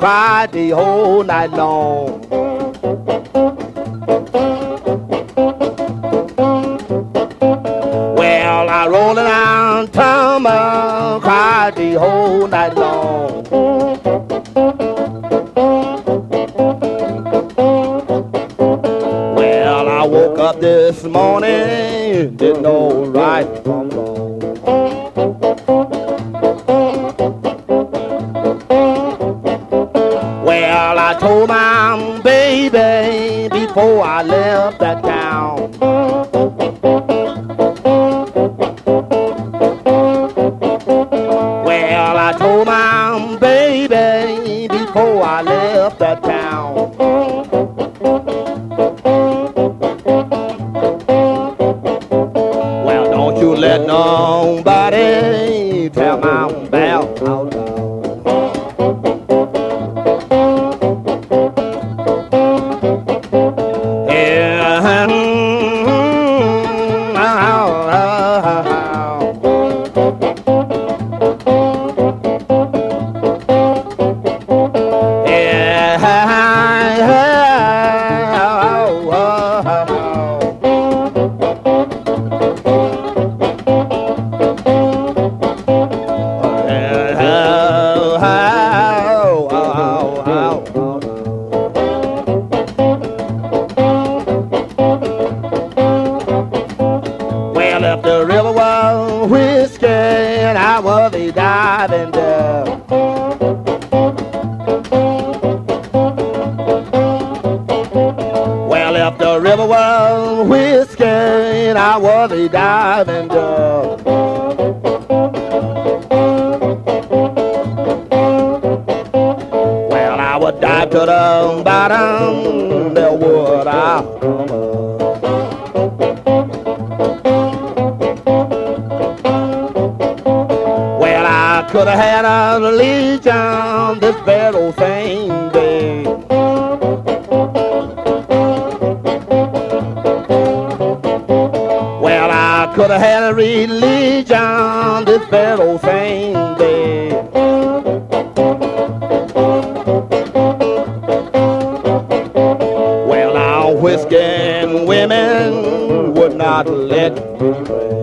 cried the whole night long. Well, I rolled around Tama, cried the whole night long. Well, I woke up this morning, didn't know right from wrong. Well, I told my baby before I left that town. Well, I told my baby before I left that town. Well, don't you let nobody tell my bell out loud. Well, if the river was whiskey and I was a diving there. Well, if the river was whiskey and I was a diving there. Well, I would dive to the bottom, there would I come up. Could have had a legion this very same day. Well, I could have had a religion this very same day. Well, now whiskey and women would not let me pray.